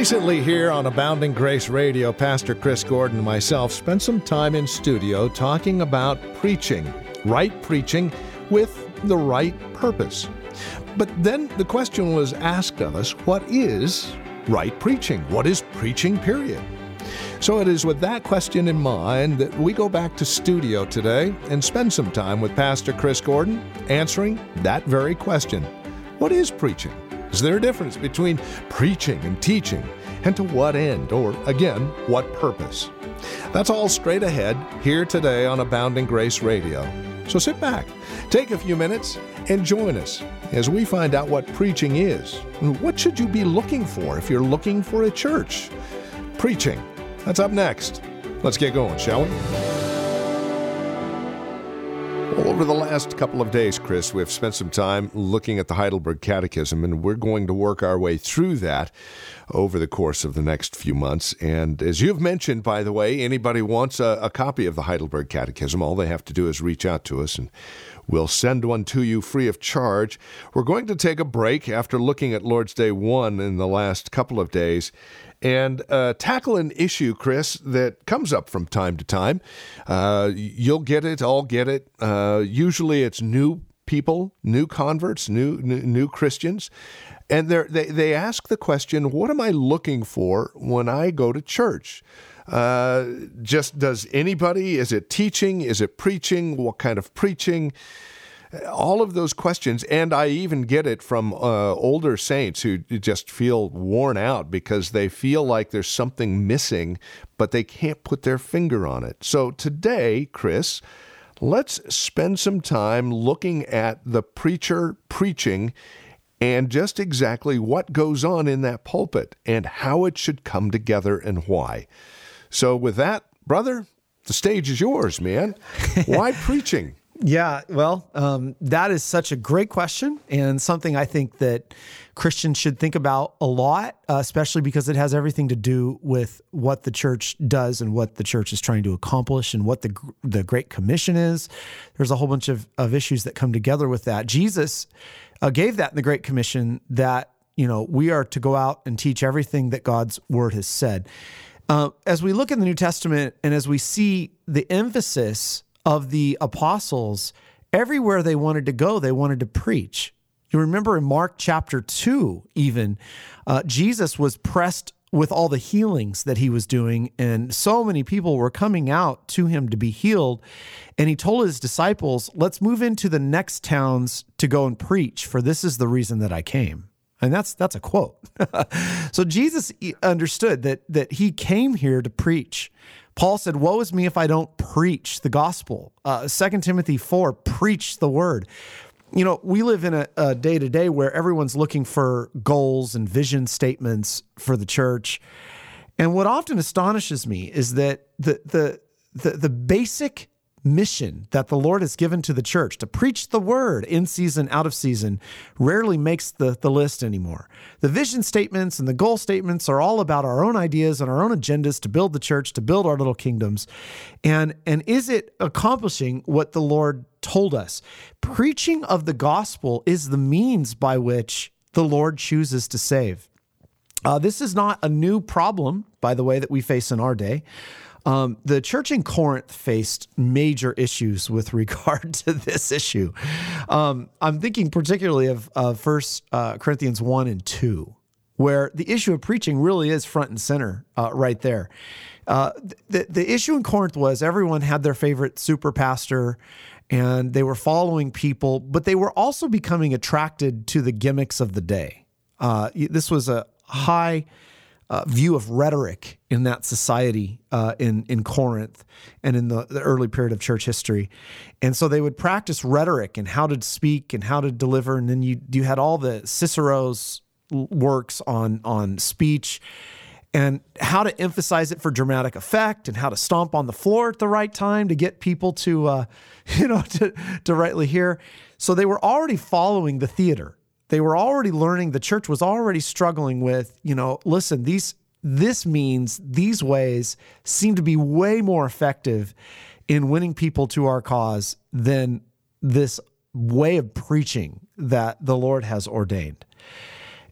Recently here on Abounding Grace Radio, Pastor Chris Gordon and myself spent some time in studio talking about preaching, right preaching with the right purpose. But then the question was asked of us, what is right preaching? What is preaching, period? So it is with that question in mind that we go back to studio today and spend some time with Pastor Chris Gordon answering that very question. What is preaching? Is there a difference between preaching and teaching? And to what end? Or, again, what purpose? That's all straight ahead here today on Abounding Grace Radio. So sit back, take a few minutes, and join us as we find out what preaching is. And what should you be looking for if you're looking for a church? Preaching. That's up next. Let's get going, shall we? Well, over the last couple of days, Chris, we've spent some time looking at the Heidelberg Catechism, and we're going to work our way through that over the course of the next few months. And as you've mentioned, by the way, anybody wants a copy of the Heidelberg Catechism, all they have to do is reach out to us, and we'll send one to you free of charge. We're going to take a break after looking at Lord's Day 1 in the last couple of days and tackle an issue, Chris, that comes up from time to time. You'll get it, I'll get it. Usually it's new people, new converts, new Christians. And they ask the question, what am I looking for when I go to church? Just does anybody, is it teaching? Is it preaching? What kind of preaching? All of those questions, and I even get it from older saints who just feel worn out because they feel like there's something missing, but they can't put their finger on it. So today, Chris, let's spend some time looking at the preacher preaching and just exactly what goes on in that pulpit and how it should come together and why. So with that, brother, the stage is yours, man. Why preaching? Yeah, well, that is such a great question and something I think that Christians should think about a lot, especially because it has everything to do with what the church does and what the church is trying to accomplish and what the Great Commission is. There's a whole bunch of issues that come together with that. Jesus gave that in the Great Commission that, we are to go out and teach everything that God's Word has said. As we look in the New Testament and as we see the emphasis of the apostles, everywhere they wanted to go, they wanted to preach. You remember in Mark chapter 2, even, Jesus was pressed with all the healings that he was doing, and so many people were coming out to him to be healed. And he told his disciples, let's move into the next towns to go and preach, for this is the reason that I came. And that's a quote. So Jesus understood that he came here to preach. Paul said, woe is me if I don't preach the gospel. 2 Timothy 4, preach the word. We live in a day-to-day where everyone's looking for goals and vision statements for the church. And what often astonishes me is that the basic mission that the Lord has given to the church to preach the word in season, out of season, rarely makes the list anymore. The vision statements and the goal statements are all about our own ideas and our own agendas to build the church, to build our little kingdoms. And is it accomplishing what the Lord told us? Preaching of the gospel is the means by which the Lord chooses to save. This is not a new problem, by the way, that we face in our day. The church in Corinth faced major issues with regard to this issue. I'm thinking particularly of 1 Corinthians 1 and 2, where the issue of preaching really is front and center right there. The issue in Corinth was everyone had their favorite super pastor, and they were following people, but they were also becoming attracted to the gimmicks of the day. This was a high view of rhetoric in that society in Corinth and in the early period of church history. And so they would practice rhetoric and how to speak and how to deliver. And then you had all the Cicero's works on speech and how to emphasize it for dramatic effect and how to stomp on the floor at the right time to get people to rightly hear. So they were already following the theater. They were already learning. The church was already struggling with, listen, this means these ways seem to be way more effective in winning people to our cause than this way of preaching that the Lord has ordained. And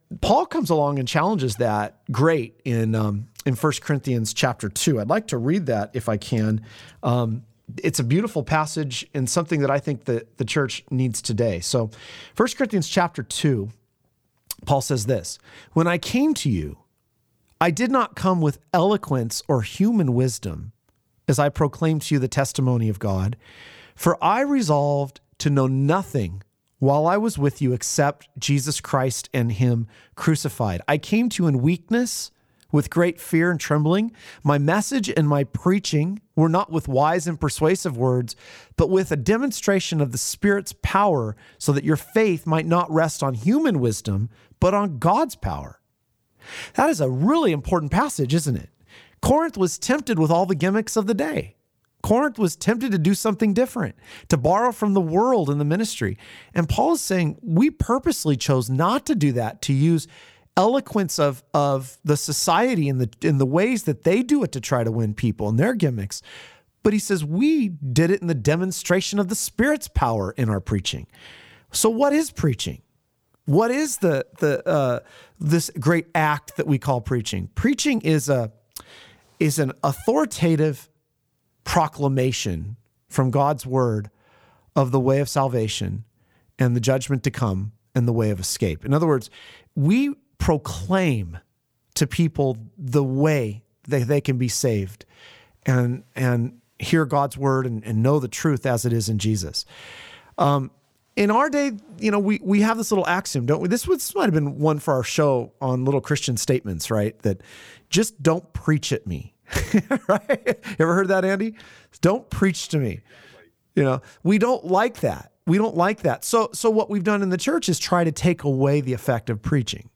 Paul comes along and challenges that great in 1 Corinthians chapter 2. I'd like to read that if I can. It's a beautiful passage and something that I think that the church needs today. So 1 Corinthians chapter 2, Paul says this, "When I came to you, I did not come with eloquence or human wisdom as I proclaimed to you the testimony of God, for I resolved to know nothing while I was with you except Jesus Christ and him crucified. I came to you in weakness, with great fear and trembling. My message and my preaching were not with wise and persuasive words, but with a demonstration of the Spirit's power, so that your faith might not rest on human wisdom, but on God's power." That is a really important passage, isn't it? Corinth was tempted with all the gimmicks of the day. Corinth was tempted to do something different, to borrow from the world in the ministry. And Paul is saying, we purposely chose not to do that, to use eloquence of the society in the ways that they do it to try to win people and their gimmicks. But he says, we did it in the demonstration of the Spirit's power in our preaching. So what is preaching? What is this great act that we call preaching? Preaching is an authoritative proclamation from God's word of the way of salvation and the judgment to come and the way of escape. In other words, we proclaim to people the way that they can be saved and hear God's word and know the truth as it is in Jesus. In our day, we have this little axiom, don't we? This might have been one for our show on little Christian statements, right? That just don't preach at me, right? You ever heard that, Andy? Don't preach to me. We don't like that. We don't like that. So what we've done in the church is try to take away the effect of preaching.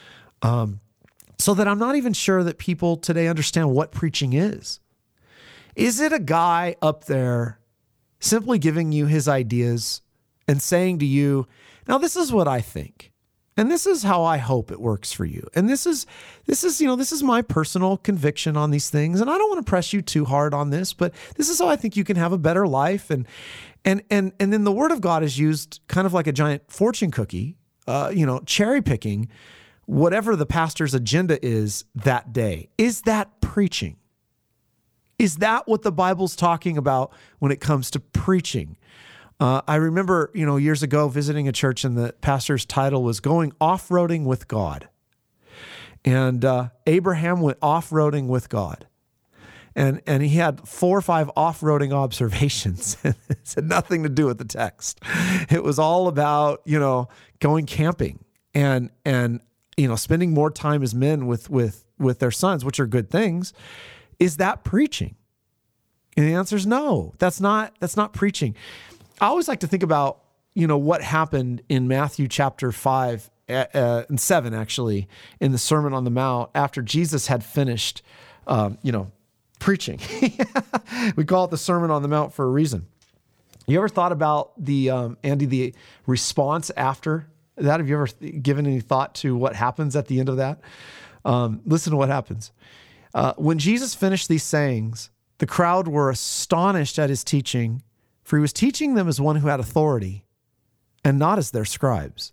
So that I'm not even sure that people today understand what preaching is. Is it a guy up there simply giving you his ideas and saying to you, now this is what I think, and this is how I hope it works for you, and this is my personal conviction on these things, and I don't want to press you too hard on this, but this is how I think you can have a better life, and then the Word of God is used kind of like a giant fortune cookie, cherry picking whatever the pastor's agenda is that day. Is that preaching? Is that what the Bible's talking about when it comes to preaching? I remember, years ago visiting a church and the pastor's title was Going Off-Roading with God. And Abraham went off-roading with God. And he had 4 or 5 off-roading observations. It had nothing to do with the text. It was all about, going camping and spending more time as men with their sons, which are good things. Is that preaching? And the answer is no. That's not preaching. I always like to think about, what happened in Matthew chapter 5 and 7, actually, in the Sermon on the Mount after Jesus had finished, preaching. We call it the Sermon on the Mount for a reason. You ever thought about the response after that? Have you ever given any thought to what happens at the end of that? Listen to what happens. When Jesus finished these sayings, the crowd were astonished at his teaching, for he was teaching them as one who had authority and not as their scribes.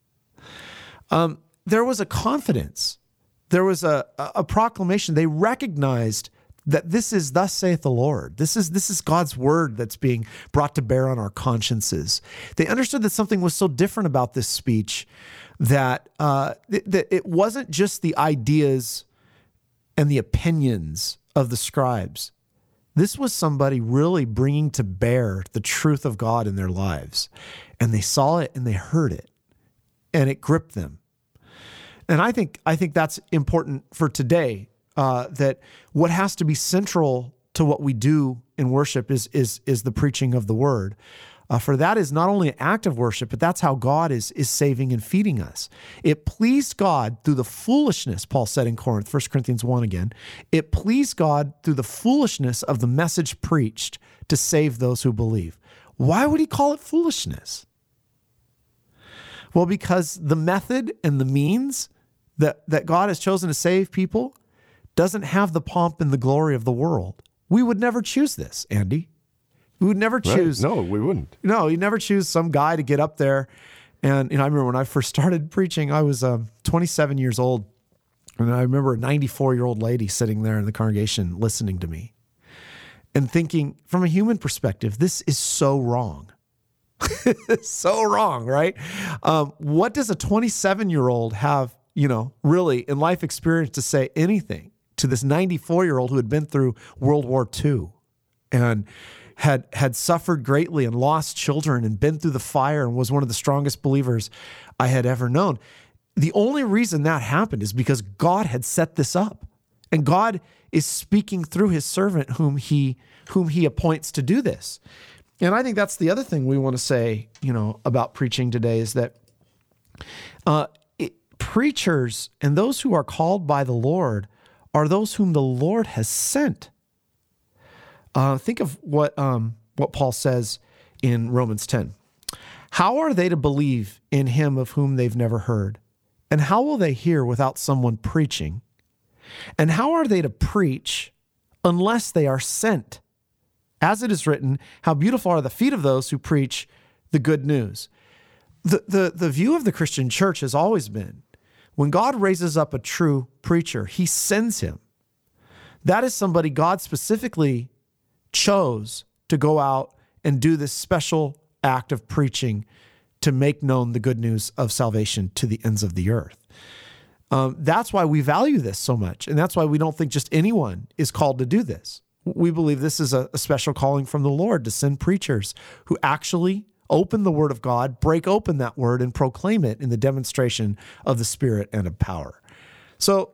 There was a confidence. There was a proclamation. They recognized that this is thus saith the Lord. This is God's word that's being brought to bear on our consciences. They understood that something was so different about this speech that it wasn't just the ideas and the opinions of the scribes. This was somebody really bringing to bear the truth of God in their lives. And they saw it and they heard it, and it gripped them. And I think that's important for today, that what has to be central to what we do in worship is the preaching of the word. For that is not only an act of worship, but that's how God is saving and feeding us. It pleased God through the foolishness, Paul said in Corinth, 1 Corinthians 1 again. It pleased God through the foolishness of the message preached to save those who believe. Why would he call it foolishness? Well, because the method and the means that God has chosen to save people doesn't have the pomp and the glory of the world. We would never choose this, Andy. We would never choose. Right. No, we wouldn't. No, you never choose some guy to get up there And I remember when I first started preaching, I was 27 years old. And I remember a 94-year-old lady sitting there in the congregation listening to me and thinking, from a human perspective, this is so wrong. So wrong, right? What does a 27-year-old have, really in life experience to say anything to this 94-year-old who had been through World War II and had suffered greatly and lost children and been through the fire and was one of the strongest believers I had ever known? The only reason that happened is because God had set this up, and God is speaking through his servant whom he appoints to do this. And I think that's the other thing we want to say, about preaching today is that preachers and those who are called by the Lord are those whom the Lord has sent. Think of what Paul says in Romans 10. How are they to believe in him of whom they've never heard? And how will they hear without someone preaching? And how are they to preach unless they are sent? As it is written, how beautiful are the feet of those who preach the good news. The view of the Christian church has always been, when God raises up a true preacher, he sends him. That is somebody God specifically chose to go out and do this special act of preaching to make known the good news of salvation to the ends of the earth. That's why we value this so much. And that's why we don't think just anyone is called to do this. We believe this is a special calling from the Lord to send preachers who actually open the word of God, break open that word, and proclaim it in the demonstration of the Spirit and of power. So,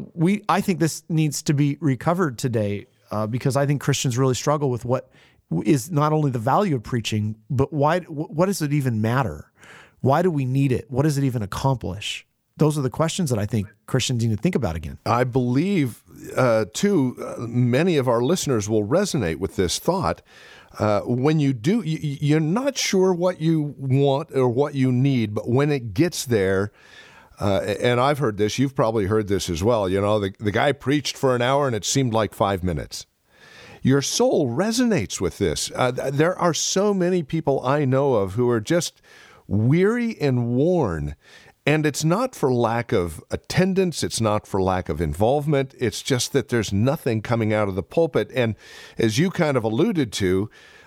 I think this needs to be recovered today because I think Christians really struggle with what is not only the value of preaching, but what does it even matter? Why do we need it? What does it even accomplish? Those are the questions that I think Christians need to think about again. I believe, too, many of our listeners will resonate with this thought. When you do, you're not sure what you want or what you need, but when it gets there, and I've heard this, you've probably heard this as well, the guy preached for an hour and it seemed like 5 minutes. Your soul resonates with this. There are so many people I know of who are just weary and worn. And it's not for lack of attendance. It's not for lack of involvement. It's just that there's nothing coming out of the pulpit. And as you kind of alluded to,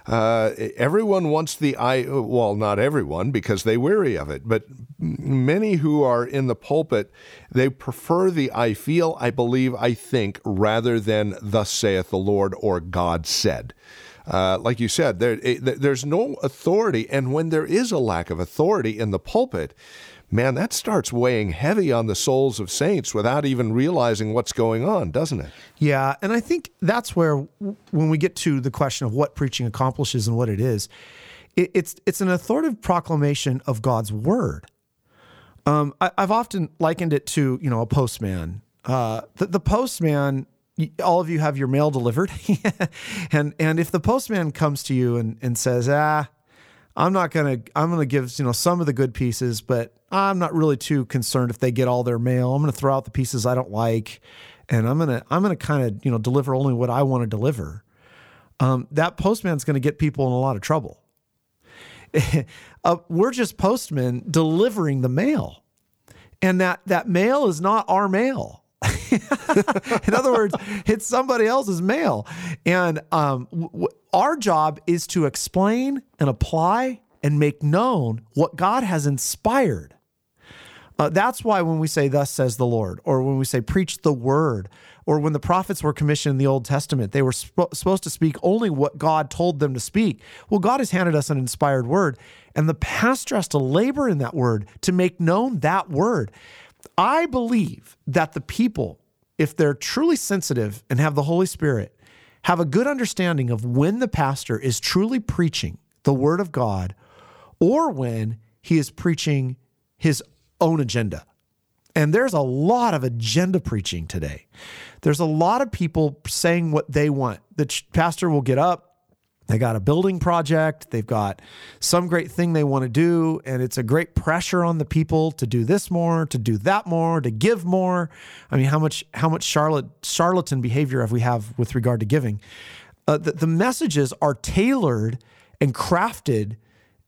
everyone wants not everyone because they weary of it, but many who are in the pulpit, they prefer the I feel, I believe, I think, rather than thus saith the Lord or God said. Like you said, there's no authority. And when there is a lack of authority in the pulpit, man, that starts weighing heavy on the souls of saints without even realizing what's going on, doesn't it? Yeah, and I think that's where, when we get to the question of what preaching accomplishes and what it is, it's an authoritative proclamation of God's word. I've often likened it to, a postman. The postman, all of you have your mail delivered, and if the postman comes to you and says, I'm going to give, some of the good pieces, but I'm not really too concerned if they get all their mail. I'm going to throw out the pieces I don't like, and I'm going to kind of, deliver only what I want to deliver. That postman's going to get people in a lot of trouble. We're just postmen delivering the mail, and that mail is not our mail. In other words, it's somebody else's mail. And our job is to explain and apply and make known what God has inspired. That's why when we say, thus says the Lord, or when we say, preach the word, or when the prophets were commissioned in the Old Testament, they were supposed to speak only what God told them to speak. Well, God has handed us an inspired word, and the pastor has to labor in that word to make known that word. I believe that the people, if they're truly sensitive and have the Holy Spirit, have a good understanding of when the pastor is truly preaching the word of God or when he is preaching his own agenda. And there's a lot of agenda preaching today. There's a lot of people saying what they want. The pastor will get up, they got a building project, they've got some great thing they want to do, and it's a great pressure on the people to do this more, to do that more, to give more. I mean, how much charlatan behavior have we have with regard to giving? The messages are tailored and crafted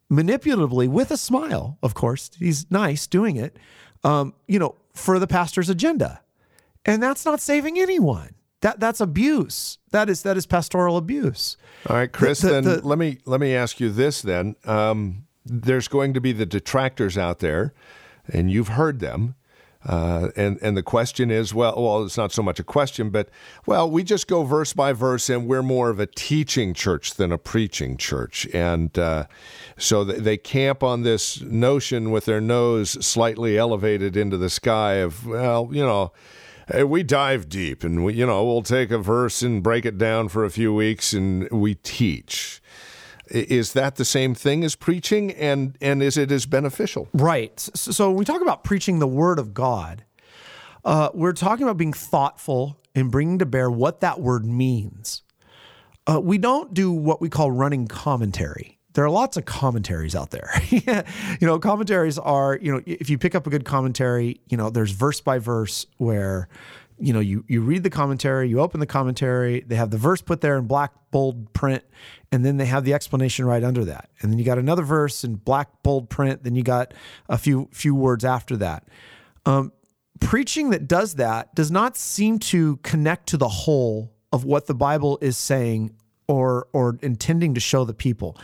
manipulatively with a smile, of course, he's nice doing it, for the pastor's agenda. And that's not saving anyone. That's abuse. That is pastoral abuse. All right, Chris, let me ask you this then. There's going to be the detractors out there, and you've heard them. And the question is, well, it's not so much a question, but, we just go verse by verse, and we're more of a teaching church than a preaching church. And so they camp on this notion with their nose slightly elevated into the sky of, we dive deep, and we'll take a verse and break it down for a few weeks, and we teach. Is that the same thing as preaching, and is it as beneficial? Right. So when we talk about preaching the Word of God, we're talking about being thoughtful and bringing to bear what that word means. We don't do what we call running commentary. There are lots of commentaries out there. Commentaries are, if you pick up a good commentary, there's verse by verse where you read the commentary, you open the commentary, they have the verse put there in black, bold print, and then they have the explanation right under that. And then you got another verse in black, bold print, then you got a few words after that. Preaching that does that does not seem to connect to the whole of what the Bible is saying or intending to show the people.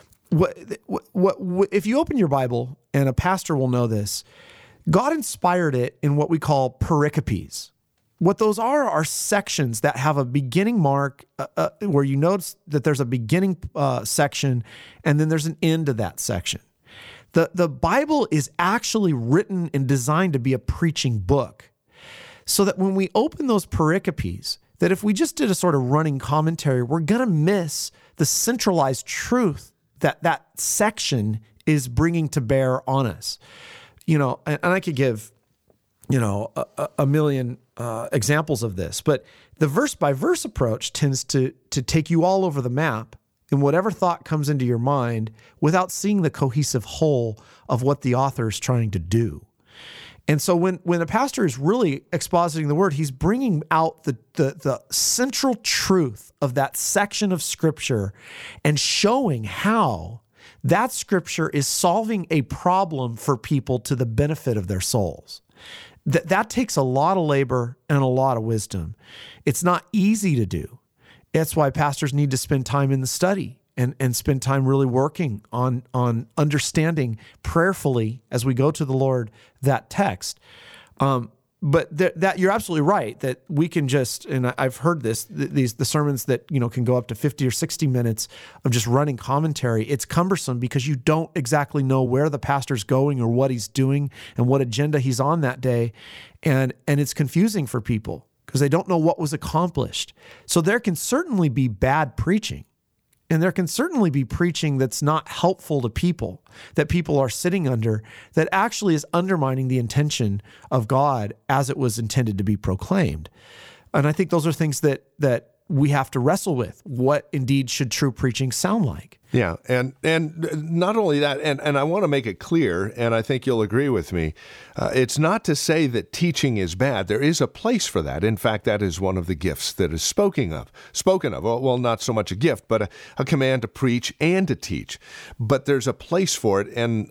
If you open your Bible, and a pastor will know this, God inspired it in what we call pericopes. What those are sections that have a beginning mark where you notice that there's a beginning section and then there's an end to that section. The Bible is actually written and designed to be a preaching book, so that when we open those pericopes, that if we just did a sort of running commentary, we're going to miss the centralized truth that section is bringing to bear on us. And I could give a million examples of this, but the verse by verse approach tends to take you all over the map in whatever thought comes into your mind without seeing the cohesive whole of what the author is trying to do. And so when a pastor is really expositing the word, he's bringing out the central truth of that section of scripture and showing how that scripture is solving a problem for people to the benefit of their souls. That takes a lot of labor and a lot of wisdom. It's not easy to do. That's why pastors need to spend time in the study and spend time really working on understanding prayerfully as we go to the Lord that text. But that you're absolutely right that we can just, and I've heard the sermons that can go up to 50 or 60 minutes of just running commentary. It's cumbersome because you don't exactly know where the pastor's going or what he's doing and what agenda he's on that day, and it's confusing for people because they don't know what was accomplished. So there can certainly be bad preaching. And there can certainly be preaching that's not helpful to people, that people are sitting under, that actually is undermining the intention of God as it was intended to be proclaimed. And I think those are things that we have to wrestle with. What indeed should true preaching sound like? Yeah, and not only that, and I want to make it clear, and I think you'll agree with me, it's not to say that teaching is bad. There is a place for that. In fact, that is one of the gifts that is spoken of. Well, not so much a gift, but a command to preach and to teach. But there's a place for it, and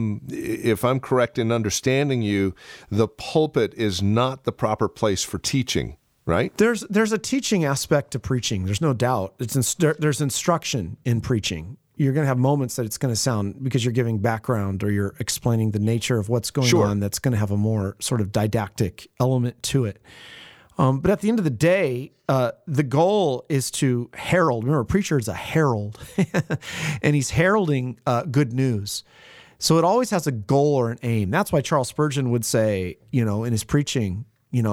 if I'm correct in understanding you, the pulpit is not the proper place for teaching. Right? There's a teaching aspect to preaching. There's no doubt. There's instruction in preaching. You're going to have moments that it's going to sound, because you're giving background or you're explaining the nature of what's going on, that's going to have a more sort of didactic element to it. But at the end of the day, the goal is to herald. Remember, a preacher is a herald, and he's heralding good news. So it always has a goal or an aim. That's why Charles Spurgeon would say, in his preaching,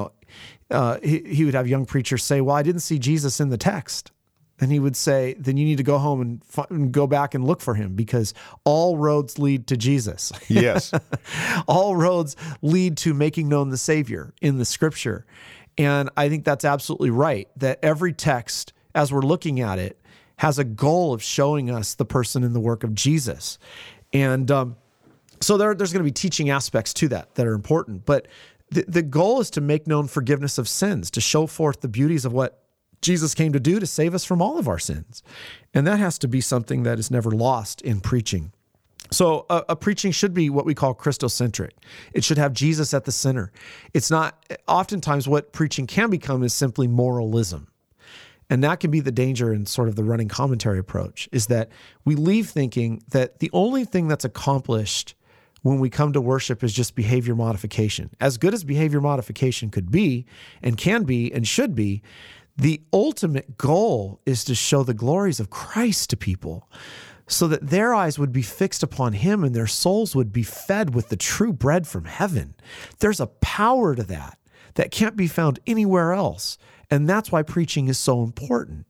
he would have young preachers say, well, I didn't see Jesus in the text. And he would say, then you need to go home and go back and look for him, because all roads lead to Jesus. Yes. All roads lead to making known the Savior in the scripture. And I think that's absolutely right, that every text, as we're looking at it, has a goal of showing us the person and the work of Jesus. And so there's going to be teaching aspects to that are important. But the goal is to make known forgiveness of sins, to show forth the beauties of what Jesus came to do to save us from all of our sins. And that has to be something that is never lost in preaching. So a preaching should be what we call Christocentric. It should have Jesus at the center. It's not, oftentimes what preaching can become is simply moralism. And that can be the danger in sort of the running commentary approach, is that we leave thinking that the only thing that's accomplished when we come to worship is just behavior modification. As good as behavior modification could be and can be and should be, the ultimate goal is to show the glories of Christ to people, so that their eyes would be fixed upon him and their souls would be fed with the true bread from heaven. There's a power to that can't be found anywhere else. And that's why preaching is so important.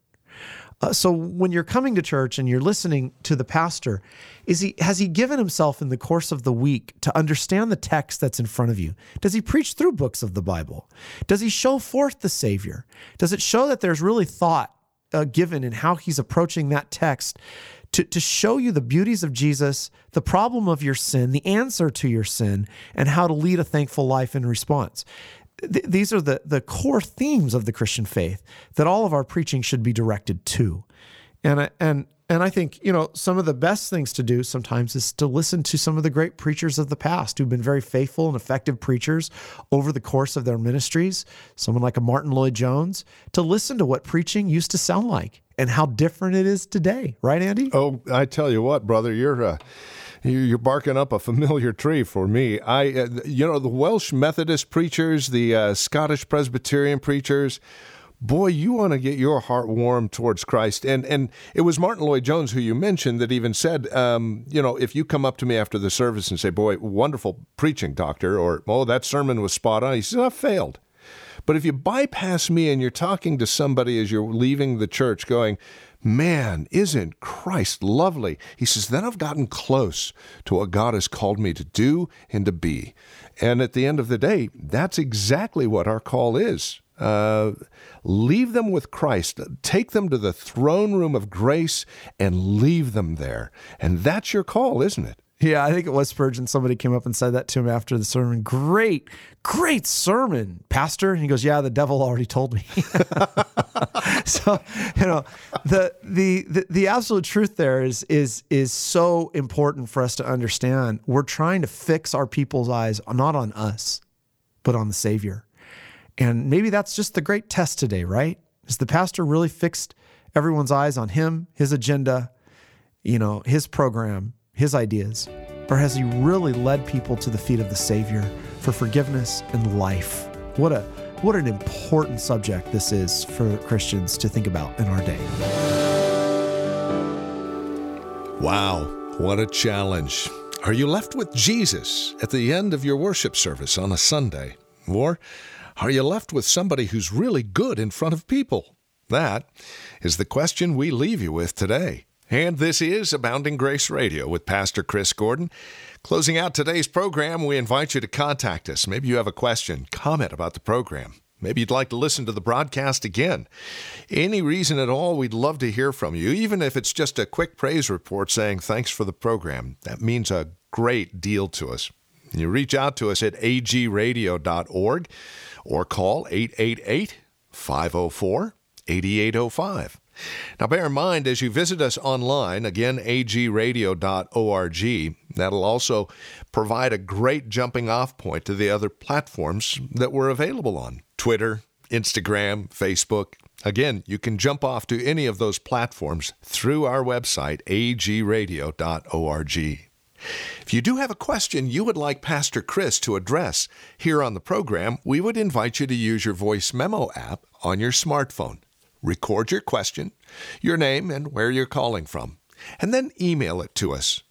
So when you're coming to church and you're listening to the pastor, has he given himself in the course of the week to understand the text that's in front of you? Does he preach through books of the Bible? Does he show forth the Savior? Does it show that there's really thought given in how he's approaching that text to show you the beauties of Jesus, the problem of your sin, the answer to your sin, and how to lead a thankful life in response? These are the core themes of the Christian faith that all of our preaching should be directed to. And I think, some of the best things to do sometimes is to listen to some of the great preachers of the past who've been very faithful and effective preachers over the course of their ministries, someone like a Martin Lloyd-Jones, to listen to what preaching used to sound like and how different it is today. Right, Andy? Oh, I tell you what, brother, you're barking up a familiar tree for me. The Welsh Methodist preachers, the Scottish Presbyterian preachers, boy, you want to get your heart warm towards Christ. And it was Martin Lloyd-Jones, who you mentioned, that even said, if you come up to me after the service and say, boy, wonderful preaching, doctor, or, oh, that sermon was spot on, he says, I failed. But if you bypass me and you're talking to somebody as you're leaving the church going, man, isn't Christ lovely? He says, then I've gotten close to what God has called me to do and to be. And at the end of the day, that's exactly what our call is. Leave them with Christ. Take them to the throne room of grace and leave them there. And that's your call, isn't it? Yeah, I think it was Spurgeon. Somebody came up and said that to him after the sermon. Great sermon, Pastor. And he goes, yeah, the devil already told me. So, the absolute truth there is so important for us to understand. We're trying to fix our people's eyes, not on us, but on the Savior. And maybe that's just the great test today, right? Is the pastor really fixed everyone's eyes on him, his agenda, his program, his ideas? Or has he really led people to the feet of the Savior for forgiveness and life? What an important subject this is for Christians to think about in our day. Wow, what a challenge. Are you left with Jesus at the end of your worship service on a Sunday? Or are you left with somebody who's really good in front of people? That is the question we leave you with today. And this is Abounding Grace Radio with Pastor Chris Gordon. Closing out today's program, we invite you to contact us. Maybe you have a question, comment about the program. Maybe you'd like to listen to the broadcast again. Any reason at all, we'd love to hear from you, even if it's just a quick praise report saying thanks for the program. That means a great deal to us. You reach out to us at agradio.org or call 888-504-8805. Now, bear in mind, as you visit us online, again, agradio.org, that'll also provide a great jumping-off point to the other platforms that we're available on. Twitter, Instagram, Facebook. Again, you can jump off to any of those platforms through our website, agradio.org. If you do have a question you would like Pastor Chris to address here on the program, we would invite you to use your voice memo app on your smartphone. Record your question, your name, and where you're calling from, and then email it to us,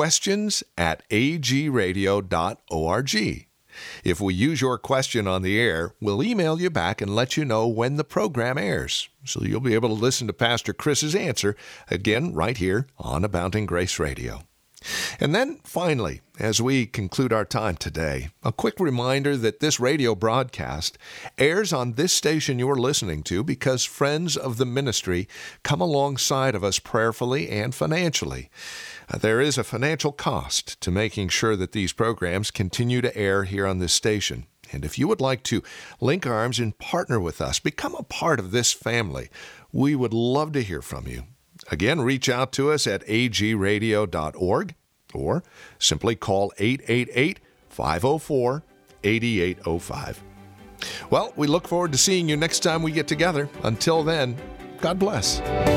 questions@agradio.org. If we use your question on the air, we'll email you back and let you know when the program airs, so you'll be able to listen to Pastor Chris's answer, again, right here on Abounding Grace Radio. And then, finally, as we conclude our time today, a quick reminder that this radio broadcast airs on this station you're listening to because friends of the ministry come alongside of us prayerfully and financially. There is a financial cost to making sure that these programs continue to air here on this station. And if you would like to link arms and partner with us, become a part of this family, we would love to hear from you. Again, reach out to us at agradio.org. or simply call 888-504-8805. Well, we look forward to seeing you next time we get together. Until then, God bless.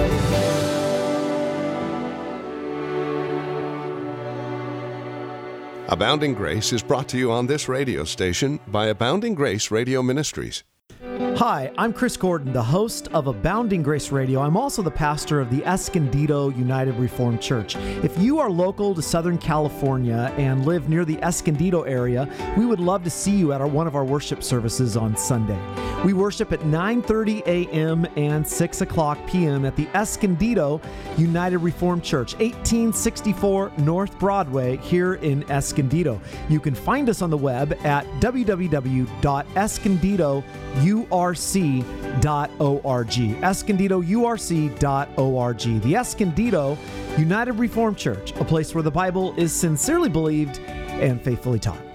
Abounding Grace is brought to you on this radio station by Abounding Grace Radio Ministries. Hi, I'm Chris Gordon, the host of Abounding Grace Radio. I'm also the pastor of the Escondido United Reformed Church. If you are local to Southern California and live near the Escondido area, we would love to see you at one of our worship services on Sunday. We worship at 9:30 a.m. and 6 o'clock p.m. at the Escondido United Reformed Church, 1864 North Broadway here in Escondido. You can find us on the web at www.escondidourc.org, escondidourc.org. The Escondido United Reformed Church, a place where the Bible is sincerely believed and faithfully taught.